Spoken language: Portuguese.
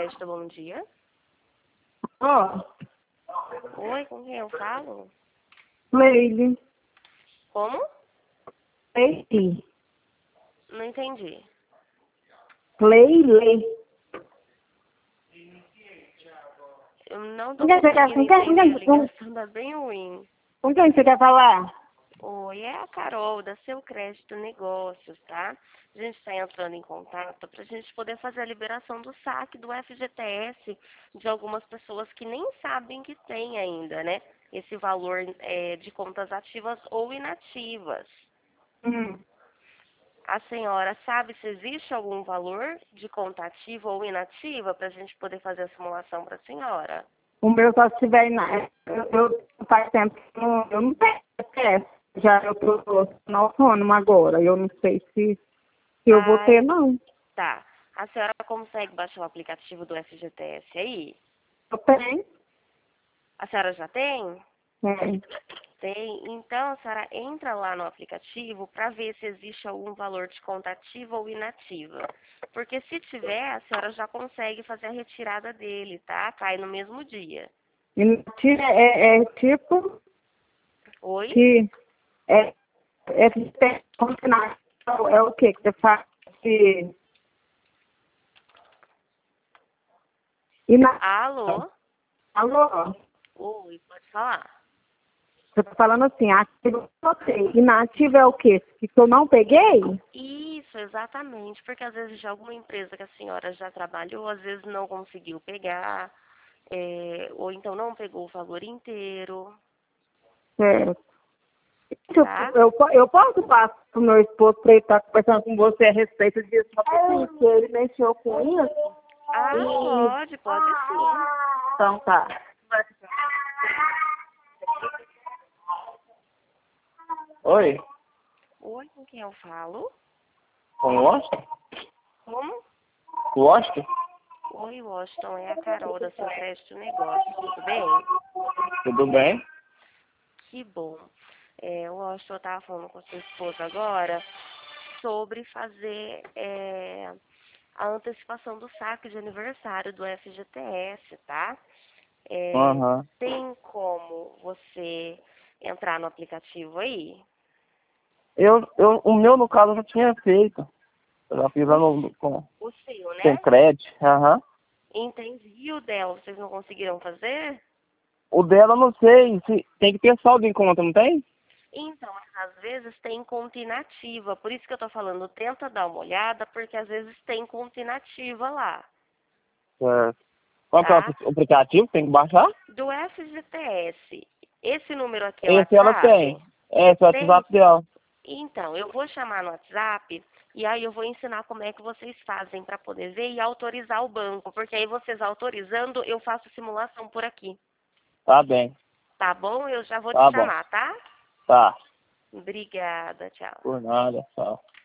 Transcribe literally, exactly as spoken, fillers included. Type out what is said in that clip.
Crédito, bom dia. Ó, Oi, com quem eu falo? Leile. Como? Leile. Não entendi. Leile. Eu não tô Com quem você quer? conseguindo Com quem? Com entender, a quem? Com, ligação tá bem ruim. com quem você quer falar? Oi, é a Carol, da Seu Crédito Negócios, tá? A gente está entrando em contato para a gente poder fazer a liberação do saque do F G T S de algumas pessoas que nem sabem que tem ainda, né? Esse valor é, de contas ativas ou inativas. Hum. A senhora sabe se existe algum valor de conta ativa ou inativa para a gente poder fazer a simulação para a senhora? O meu só se tiver na... Eu, eu faz tempo que eu não, eu não tenho F G T S. Já eu tô no autônomo agora. Eu não sei se, se eu vou ter, Ai, não. tá. A senhora consegue baixar o aplicativo do F G T S aí? Eu tenho. A senhora já tem? É. Tem. Então, a senhora entra lá no aplicativo para ver se existe algum valor de conta ativa ou inativa. Porque se tiver, a senhora já consegue fazer a retirada dele, tá? Cai no mesmo dia. Inativa é, é tipo Oi? que... É, é, é, é o que que você faz? Que, e na, Alô? alô? Oi, pode falar. Você tá falando assim, ativo eu sei. Inativo é o quê? Que eu não peguei? Isso, exatamente. Porque às vezes de alguma empresa que a senhora já trabalhou, às vezes não conseguiu pegar, é, ou então não pegou o valor inteiro, Certo. Eu, tá? eu, eu posso passar pro meu esposo para ele estar conversando com você a respeito disso, porque ele mexeu com isso. Ah, E... pode, pode sim. Então tá. Oi, Oi, com quem eu falo? com o Washington? Como? Washington? Oi, Washington, é a Carol da Seu Crédito Negócios, tudo bem? Tudo bem? Que bom. É, o Washington, eu estava falando com a sua esposa agora sobre fazer é, a antecipação do saque de aniversário do F G T S, tá? É, Aham. tem como você entrar no aplicativo aí? Eu, eu, o meu, no caso, eu já tinha feito. Eu já fiz lá O, no, com, o seu, com né? crédito. Aham. Entendi. E o dela, vocês não conseguiram fazer? O dela, eu não sei. Se, tem que ter saldo em conta, não tem? Então, às vezes tem conta inativa, por isso que eu tô falando, tenta dar uma olhada, porque às vezes tem conta inativa lá, Certo. Qual que é o tá? apli- aplicativo? Tem que baixar? Do F G T S, esse número aqui é o Esse ela WhatsApp? tem. Esse é o Tem? WhatsApp dela. Então, eu vou chamar no WhatsApp e aí eu vou ensinar como é que vocês fazem para poder ver e autorizar o banco, porque aí vocês autorizando, eu faço simulação por aqui, Tá bem. tá bom? Eu já vou te Tá bom. chamar, tá? Tá. Obrigada, tchau. Por nada, tchau.